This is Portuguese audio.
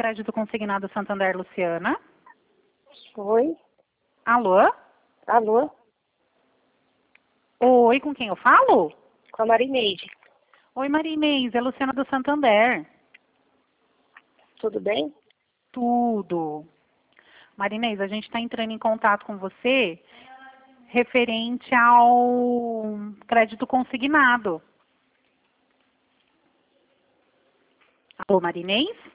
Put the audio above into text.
Crédito Consignado Santander, Luciana. Oi? Alô? Alô? Oi, com quem eu falo? Com a Marineide. Oi, Marinês, é Luciana do Santander. Tudo bem? Tudo. Marinês, a gente está entrando em contato com você referente ao crédito consignado. Alô, Marinês?